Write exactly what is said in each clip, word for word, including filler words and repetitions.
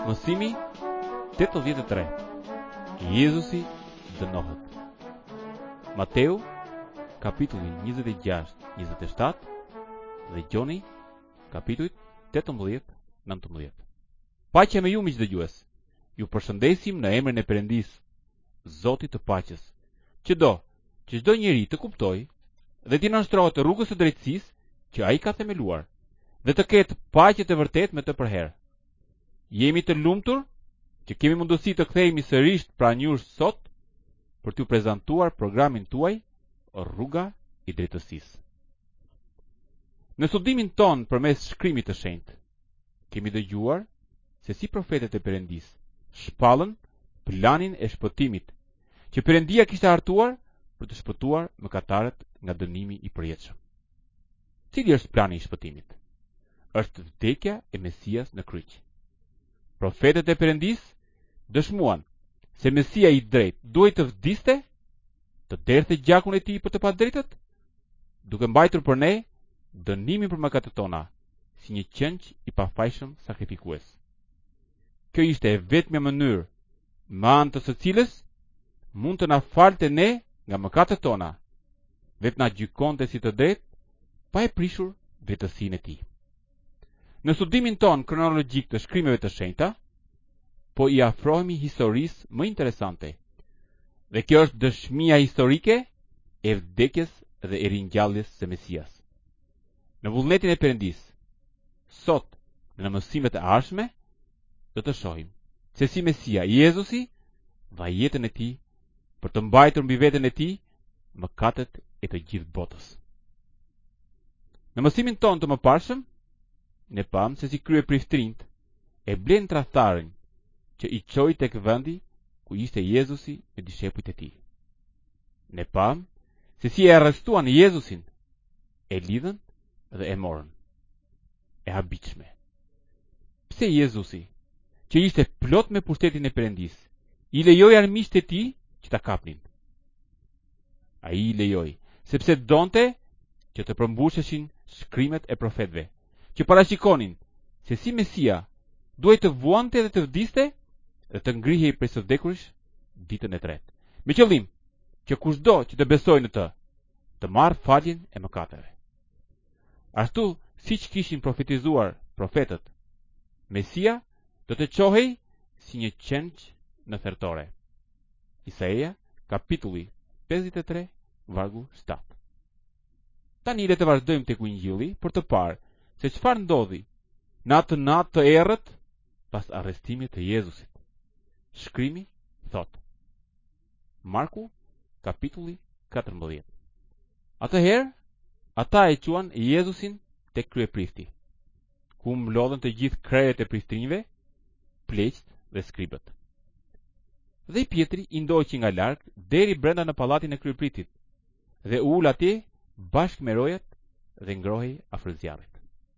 Mësimi tetëdhjetë e tre. Jezusi dënohet. Mateu, kapitulli njëzet e gjashtë njëzet e shtatë dhe Gjoni, kapitulli tetëmbëdhjetë nëntëmbëdhjetë. Paqja me ju, miq dëgjues. Ju përshëndesim në emrin e Perëndis, Zotit të paqes, që do që çdo njeri të kuptojë dhe të nënshtrohet të rrugës së drejtësisë që ai ka themeluar, dhe të ketë paqe të vërtetë me të përherë. Jemi të lumtur që kemi mundësi të kthehemi sërish pranë jush sot për t'ju prezantuar programin tuaj Rruga e Drejtësisë. Në studimin ton përmes shkrimit të shenjtë, kemi dëgjuar se si profetët e Perëndis shpallën planin e shpëtimit që Perëndia kishte hartuar për të shpëtuar mëkatarët nga dënimi i përjetshëm. Cili është plani i shpëtimit? Është vdekja e Mesias në kryq. Profetët e Perëndis dëshmuan se Mesia i drejtë duhet të vdiste, të derdhte gjakun e tij për të padrejtët, duke mbajtur për ne dënimin për mëkatet tona, si një qenç i pafajshëm sakrifikues. Kjo ishte e vetmja mënyrë me anë të së cilës mund të na falte ne nga mëkatet tona dhe të na gjykonte si të drejtë pa e prishur drejtësinë e tij. Në studimin ton kronologjik të shkrimeve të shenjta, po i afrohemi historisë më interesante, dhe kjo është dëshmia historike e vdekjes dhe e ringjalljes së Mesias. Në vullnetin e Perëndis, sot në mësimet e ardhshme, do të shohim se si Mesia Jezusi dha jetën e tij për të mbajtur mbi veten e tij mëkatet e të gjithë botës. Në mësimin ton të mëparshëm, ne pam se si kryepriftërinjt e blen tradhtarin që i çoi tek vendi ku ishte Jezusi me dishepujt e tij. Ne pam se si e arrestuan Jezusin, e lidhën dhe e morën. E habitshme. Pse Jezusi, që ishte plot me pushtetin e Perëndis, i lejoi armiqtë e tij që ta kapnin? Ai i lejoi sepse donte që të përmbusheshin shkrimet e profetëve, që parashikonin se si Mesia duhet të vuante dhe të vdiste dhe të ngrihej prej së vdekurish ditën e tretë, me qëllim që kushdo që të besojë në të, të marrë faljen e mëkateve. Ashtu siç kishin profetizuar profetët, Mesia do të çohej si një qenç në thertore. Isaia, kapitulli pesëdhjetë e tre, vargu shtatë. Tani le të vazhdojmë tek Ungjilli për të parë se çfarë ndodhi në atë natë të errët pas arrestimit të Jezusit. Shkrimi thot: Marku, kapitulli katërmbëdhjetë. Atëherë, ata e quan Jezusin tek kryeprifti, ku mlodhen të gjithë krerët e priftinjve, pleqt dhe skribët. Dhe Pietri i ndoqi nga larg deri brenda në pallatin e kryepriftit dhe u ul atje bashkë me rojet dhe ngrohej afër zjarrit.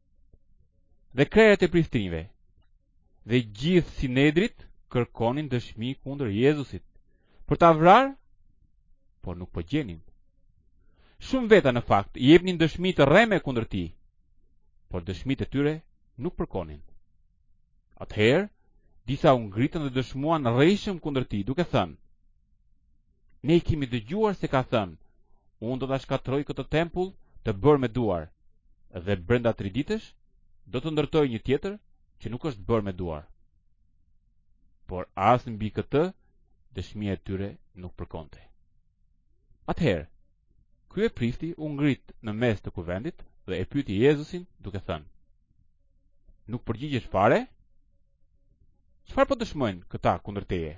Dhe krerët e priftinjve dhe gjithë sinedrit kërkonin dëshmi kundër Jezusit për ta vrarë, por nuk po gjenin. Shumë veta në fakt i jepnin dëshmi të rreme kundër tij, por dëshmitë e tyre nuk përkonin. Atëherë, disa u ngritën dhe dëshmuan rrejshëm kundër tij, duke thënë: Ne i kemi dëgjuar se ka thënë, unë do ta shkatroj këtë tempull të bërë me duar, dhe brenda tri ditësh do të ndërtoj një tjetër që nuk është bërë me duar. Por as mbi këtë dëshmia e tyre nuk përkonte. Atëherë, kryeprifti u ngrit në mes të kuvendit dhe e pyeti Jezusin duke thënë: Nuk përgjigjesh fare? Çfarë po dëshmojnë këta kundër teje?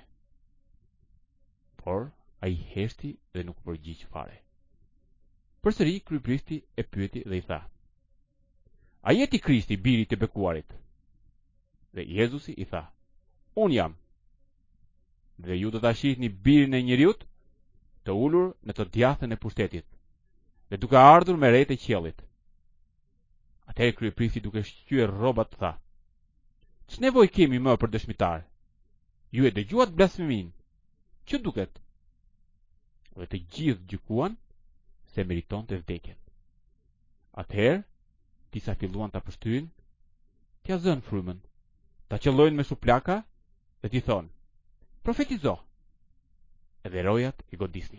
Por ai heshti dhe nuk përgjigj fare. Përsëri kryeprifti e pyeti dhe i tha: A je ti Krishti, biri i bekuarit? Dhe Jezusi i tha: Unë jam. Dhe ju do ta shihni birin e njeriut të ulur në të djathën e pushtetit, dhe duke ardhur me rrejtë e qiellit. Atëherë kryeprifti duke shqyer rrobat tha: Ç'nevojë kemi më për dëshmitar? Ju e dëgjuat blasfemin. Që duket? Dhe të gjithë gjykuan se meritonte vdekjen. Atëherë disa filluan ta pështyen: T'ja zën frymën, ta qëllojnë me shuplaka dhe t'i thonë: profetizo. Edhe rojat i godisnin.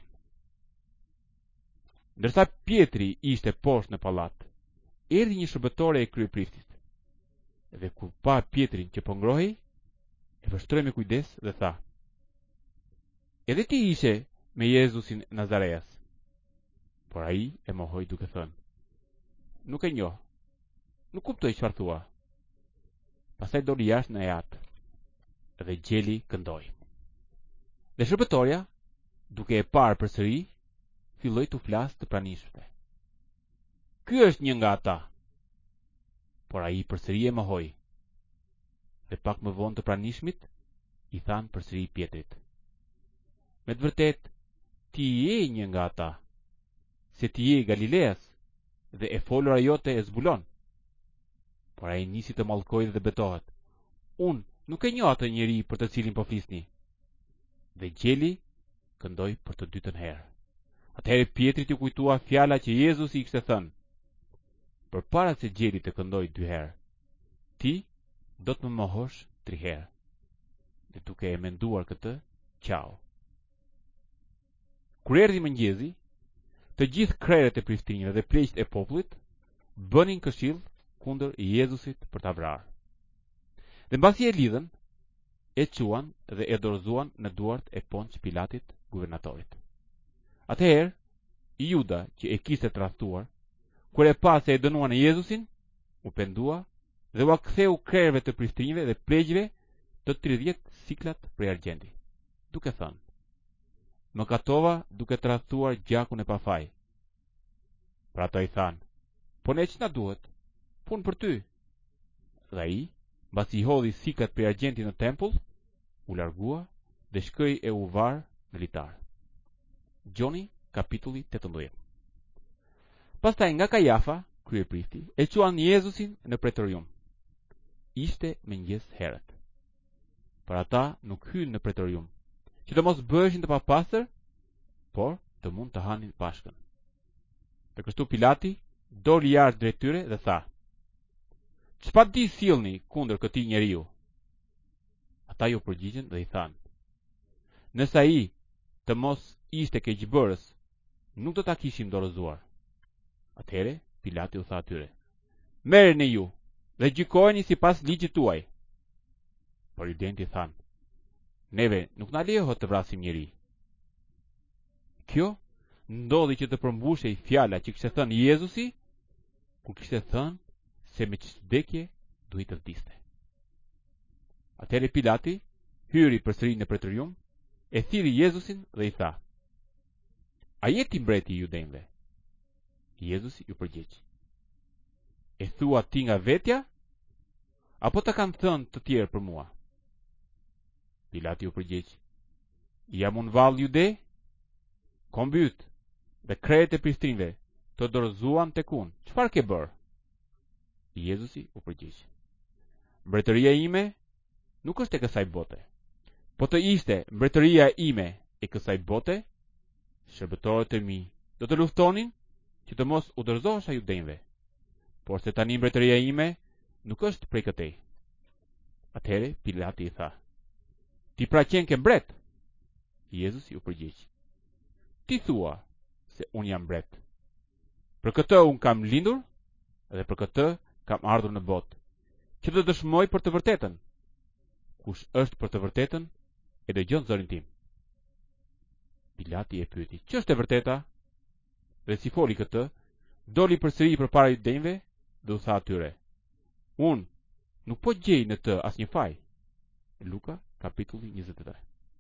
Ndërsa Pietri ishte poshtë në pallat, erdhi një shërbëtore e kryepriftit. Dhe kur pa Pietrin që po ngrohej, e vështroi me kujdes dhe tha: edhe ti ishe me Jezusin Nazareas. Por ai e mohoi duke thënë: nuk e njoh, nuk kuptoj çfarë thua. Pastaj doli jashtë në jat dhe gjeli këndoi. Dhe shërbëtorja, duke e parë përsëri, filloi të flasë të pranishmëve: ky është një nga ata. Por ai përsëri e mohoi. Dhe pak më vonë të pranishmit i thanë përsëri Pietrit: me të vërtet, ti je një nga ata, se ti je Galileas dhe e folura jote e zbulon. Por ai nisi të mallkojë dhe betohet: unë nuk e njoh atë njeri për të cilin po flisni. Dhe gjeli këndoi për të dytën herë. Atëherë Pietrit u kujtua fjala që Jezusi i kishte thënë: përpara se gjeli të këndojë dy herë, ti do të më mohosh tri herë. Dhe duke e menduar këtë, qau. Kur erdhi mëngjesi, të gjithë krerët e priftinjve dhe pleqët e popullit bënin këshill kundër Jezusit për ta vrarë. Dhe mbasi e lidhen, e quan dhe e dorëzuan në duart e Ponç Pilatit, guvernatorit. Atëherë, Juda, që e kishte tradhtuar, kur e pa se e dënuan e Jezusin, u pendua dhe u ktheu krerëve të priftinjve dhe pleqëve të tridhjetë siklat prej argjendi, duke thënë: më katova duke tradhtuar gjakun e pafaj. Pra ata i thanë: po ne ç'na duhet? Punë për ty. Dhe ai, mbasi i hodhi siklat prej argjendit në tempull, u largua dhe shkoi e u var në litar. Gjoni, kapitulli tetëmbëdhjetë. Pastaj nga Kajafa, kryeprifti, e quan Jezusin në pretorium. Ishte mëngjes herët. Por ata nuk hynë në pretorium, që të mos bëheshin të papastër, por të mund të hanin pashkën. Për kështu Pilati doli jashtë drejt tyre dhe tha: çfarë di sillni kundër këtij njeriu? Ata ju përgjigjen dhe i thanë: nëse ai të mos ishte keqbërës, nuk do ta kishim dorëzuar. Atëherë Pilati u tha atyre: merreni ju dhe gjykojeni sipas ligjit tuaj. Por iudenti thanë: neve nuk na lejohet të vrasim njeri. Kjo ndodhi që të përmbushej fjala që kishte thënë Jezusi, kur kishte thënë se me ç'vdekje duhet të vdiste. Atëherë Pilati hyri përsëri në pretorium, e thiri Jezusin dhe i tha: a je ti mbreti i judejve? Jezusi ju përgjigj: e thua ti nga vetja, apo të kanë thënë të tjerë për mua? Pilati ju përgjigj: jam unë vallë jude? Kombyt dhe krerët e priftinjve të dorëzuan tek unë, çfarë ke bërë? Jezusi u përgjigj: mbretëria ime nuk është e kësaj bote. Po të ishte mbretëria ime e kësaj bote, shërbëtorët e mi do të luftonin që të mos u dorëzohesha judejve. Por se tani mbretëria ime nuk është prej këtej. Atëherë Pilati i tha: ti pra qenë ke mbret? Jezusi u përgjigj: ti thua se unë jam mbret. Për këtë unë kam lindur dhe për këtë kam ardhur në botë, që të dëshmoj për të vërtetën. Kush është për të vërtetën, e dëgjon zërin tim. Pilati e pyeti: ç'është e vërteta? Dhe si foli këtë, doli përsëri përpara judejve dhe u tha atyre: unë nuk po gjej në të asnjë faj. Luka kapitulli njëzet e tre.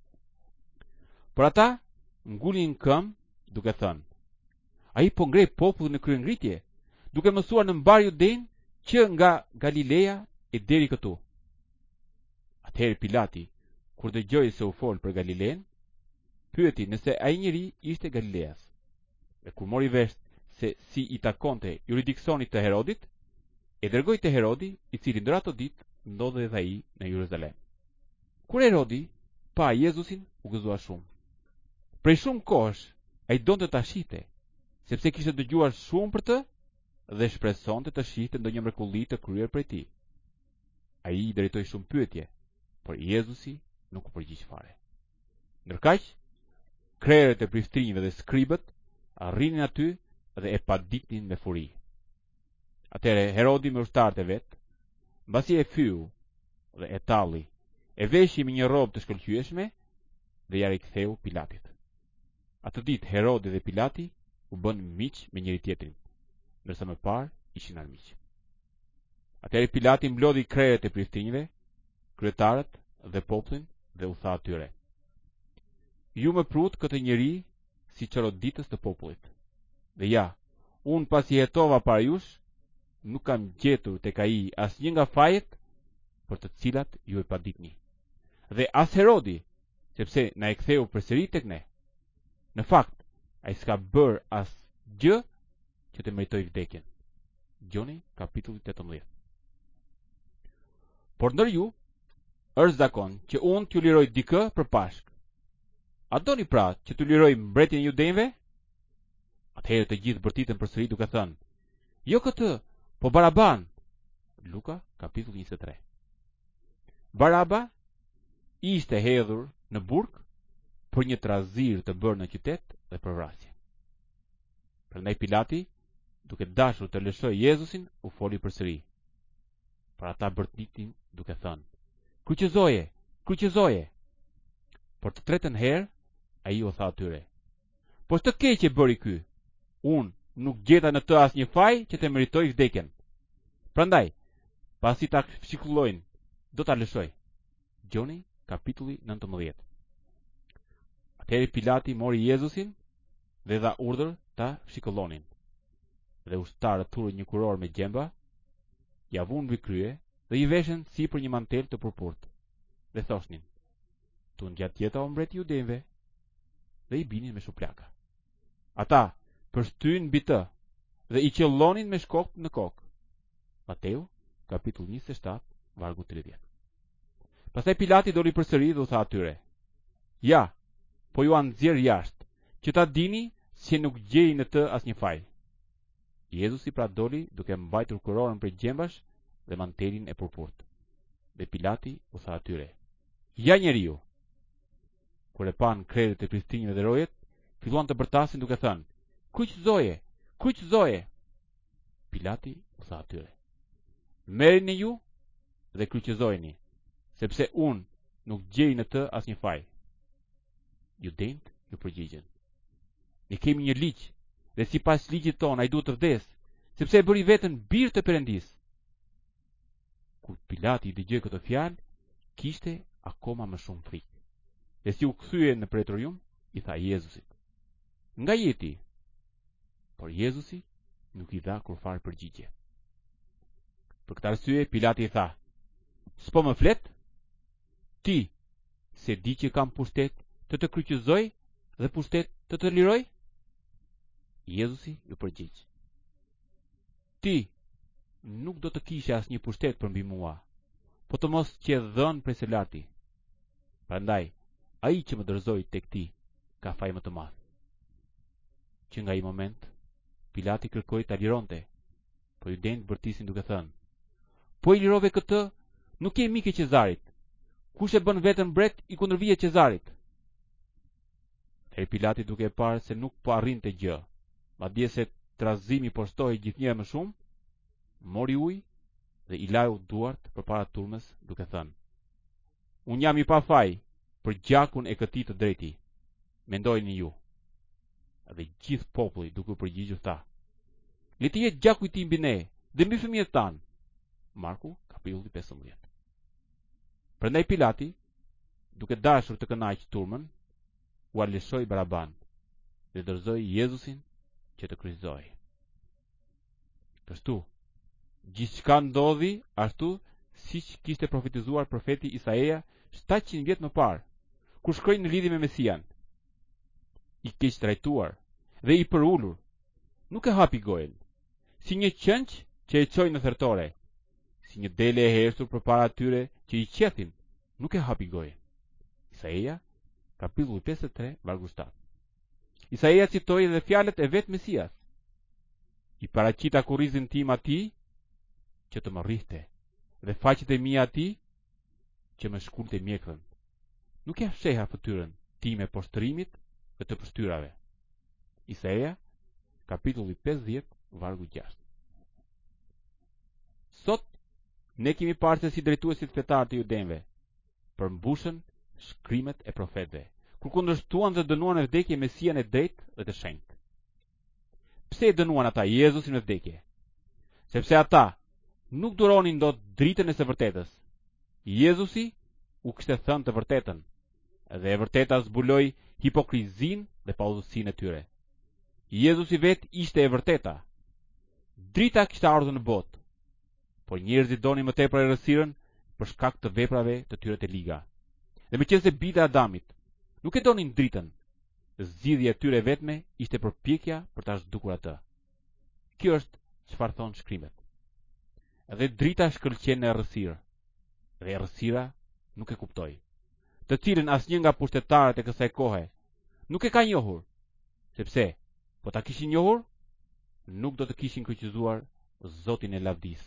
Por ata ngulin këmbë duke thënë: ai po ngrej popullin në kryengritje, duke mësuar në mbar Judejnë që nga Galilea e deri këtu. Atëherë Pilati, kur dëgjoi se u fol për Galilen, pyeti nëse ai njeri ishte Galileas. Dhe kur mori vesh se si i takonte juridiksonit të Herodit, e dërgoi te Herodi, i cili ndër ato ditë ndodhej dhe ai në Jeruzalem. Kur Herodi pa Jezusin, u gëzua shumë. Prej shumë kohësh ai donte ta shihte, sepse kishte dëgjuar shumë për të dhe shpresonte të shihte ndonjë mrekulli të kryer prej tij. a i i drejtoi shumë pyetje, por Jezusi nuk u përgjigj fare. Ndërkaq, krerët e priftinjve dhe skribët arrinin aty dhe e paditnin me furi. Atëre Herodi me ushtarët e vet, mbasi e fyu dhe e talli, e veshi me një rrobë të shkëlqyeshme dhe ja riktheu Pilatit. Atë ditë Herodi dhe Pilati u bën miq me njëri tjetrin, ndërsa më parë ishin armiq. Atëherë Pilati mblodhi krerët e priftinjve, kryetarët dhe popullin dhe u tha atyre: ju më prut këtë njeri si çoroditës të popullit. Dhe ja, unë pasi hetova para jush, nuk kam gjetur tek ai asnjë nga fajet për të cilat ju e paditni. Dhe as Herodi, sepse na e ktheu përsëri tek ne. Në fakt, ai s'ka bër as gjë që të meritoj vdekjen. Gjoni kapitulli tetëmbëdhjetë. Por ndër ju është zakon që unë t'ju liroj dikë për pashk. A doni pra që t'ju liroj mbretin e judejve? Atëherë të gjithë bërtitën përsëri duke thënë: jo këtë, po Baraban. Luka kapitulli njëzet e tre. Baraba ishte hedhur në burg për një trazir të bërë në qytet dhe për vrasje. Prandaj Pilati, duke dashur të lëshojë Jezusin, u foli përsëri. Por ata bërtitin duke thënë: Kryqëzoje, kryqëzoje. Por të tretën herë ai u tha atyre: po ç'të keq e bëri ky? Unë nuk gjeta në të asnjë faj që të meritoj vdekjen. Prandaj, pasi ta shikullojnë, do ta lëshoj. Gjoni kapitulli nëntëmbëdhjetë. Atëherë Pilati mori Jezusin dhe dha urdhër ta shikollonin. Dhe ushtarët thurën një kuror me gjemba, ja vunë mbi krye dhe i veshën sipër një mantel të purpurt. Dhe thoshnin: tu ngjat jeta o mbreti i judejve. Dhe i binin me shuplaka. Ata përshtyn mbi të dhe i qellonin me shkop në kokë. Mateu kapitulli njëzet e shtatë vargu tridhjetë. Pastaj Pilati doli përsëri dhe u tha atyre: ja, po ju nxjerr jashtë, që ta dini se nuk gjej në të asnjë faj. Jezusi pra doli duke mbajtur kurorën prej gjembash dhe mantelin e purpurt. Dhe Pilati u tha atyre: ja njeriu. Kur e pan krerët e priftinjve dhe rojet, filluan të bërtasin duke thënë: kryqëzoje, kryqëzoje. Pilati u tha atyre: merrini ju dhe kryqëzojeni, sepse unë nuk gjej në të asnjë faj. Judejt ju përgjigjen: ne kemi një ligj, dhe sipas ligjit ton ai duhet të vdes, sepse e bëri veten bir të Perëndis. Kur Pilati i dëgjoi këtë fjalë, kishte akoma më shumë frikë. Dhe si u kthye në pretorium, i tha Jezusit: nga jeti? Por Jezusi nuk i dha kurfar përgjigje. Për këtë arsye Pilati i tha: s'po më flet? Ti se di që kam pushtet të të kryqëzoj dhe pushtet të të liroj? Jezusi ju përgjigj: ti nuk do të kishe asnjë pushtet për mbi mua, po të mos që dhën prej së larti. Prandaj, ai që më dërzoi tek ti ka faj më të madh. Që nga i moment Pilati kërkoi ta lironte, por judejt bërtisin duke thënë: po i lirove këtë, nuk je mik i Qezarit. Kush e bën veten mbret i kundërvihet Qezarit. E Pilati, duke e parë se nuk po arrinte gjë, madje se trazimi po shtohej gjithnjëherë më shumë, mori ujë dhe i lau duart përpara turmës duke thënë: unë jam i pa faj për gjakun e këtij të drejti. Mendojini ju. Dhe gjithë populli duke u përgjigjur tha: le të jetë gjaku i tij mbi ne dhe mbi fëmijët tan. Marku kapitulli pesëmbëdhjetë. Prandaj Pilati, duke dashur të kënaqë turmën, u lëshoi Baraban dhe dorëzoi Jezusin që të kryqëzohej. Kështu, gjithçka ndodhi ashtu siç kishte profetizuar profeti Isaia shtatëqind vjet më parë, kur shkroi në lidhje me Mesian. I keq trajtuar dhe i përulur, nuk e hapi gojen, si një qenç që e çojnë në thertore, si një dele e heshtur përpara atyre që i qethin, nuk e hapi gojen. Isaia kapitulli pesëdhjetë e tre vargu shtatë. Isaia citoi edhe fjalët e vet Mesias: i paraqita kurrizin tim atij që të më rrihte dhe faqet e mia ati që më shkulte mjekrën. Nuk ja fsheha fytyrën time poshtërimit dhe të pështyrave. Isaia, kapitulli pesëdhjetë, vargu gjashtë. Sot, ne kemi parë se si drejtuesit fetar të judenve përmbushën shkrimet e profetëve, kur kundërshtuan dhe dënuan në vdekje Mesian e drejtë dhe të shenjtë. Pse e dënuan ata Jezusin në vdekje? Sepse ata nuk duronin dot dritën e së vërtetës. Jezusi u kishte thënë të vërtetën, dhe e vërteta zbuloi hipokrizin dhe paudhësinë e tyre. Jezusi vetë ishte e vërteta. Drita kishte ardhur në botë, por njerëzit donin më tepër errësirën për shkak të veprave të tyre të liga. Dhe meqense bijtë e Adamit nuk e donin dritën, zgjidhja e tyre vetme ishte përpjekja për ta zhdukur atë. Kjo është çfarë thon shkrimet. Dhe drita shkëlqen në errësirë, dhe errësira nuk e kuptoi, të cilën asnjë nga pushtetarët e kësaj kohe nuk e ka njohur, sepse po ta kishin njohur, nuk do të kishin kryqëzuar Zotin e lavdisë.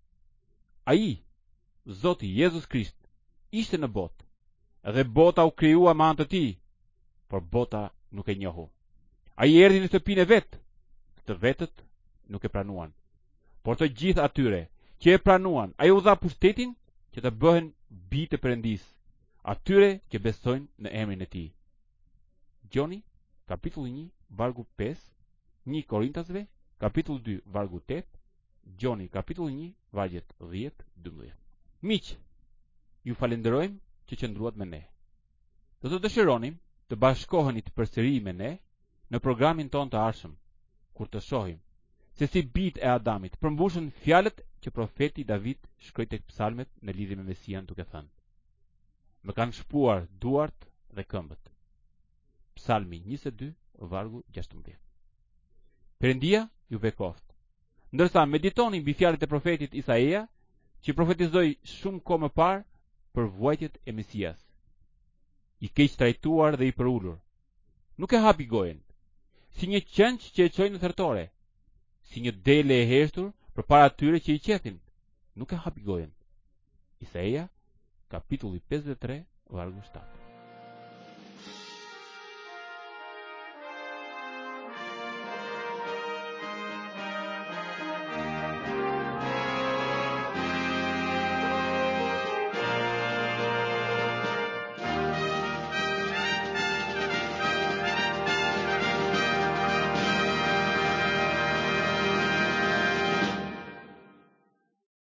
Ai, Zoti Jezus Krisht, ishte në botë, dhe bota u krijua me anë të tij, por bota nuk e njohu. Ai erdhi në shtëpinë e vet, të vetët nuk e pranuan, por të gjithë atyre që e pranuan, ai u dha pushtetin që të bëhen bijtë të Perëndisë, atyre që besojnë në emrin e tij. Gjoni, kapitulli një, vargu pesë, një Korintasve, kapitulli dy, vargu tetë, Gjoni, kapitulli një, vargjet dhjetë dymdhjetë. Miq, ju falenderojmë që qëndruat me ne. Do të dëshironim të bashkohenit përsëri me ne në programin ton të ardhshëm, kur të shohim se si bijtë e Adamit përmbushën fjalët që profeti David shkroi tek psalmet në lidhje me Mesian, duke thënë: Më kanë shpuar duart dhe këmbët. Psalmi njëzet e dy, vargu gjashtëmbëdhjetë. Perëndia ju bekoft. Ndërsa meditoni mbi fjalët e profetit Isaia, që profetizoi shumë kohë më parë për vuajtjet e Mesias. I keq trajtuar dhe i përulur, nuk e hapi gojen, si një qenç që e çojnë në thertore, si një dele e heshtur përpara atyre që i qethin, nuk e hapi gojen. Isaia, kapitulli pesëdhjetë e tre, vargu shtatë.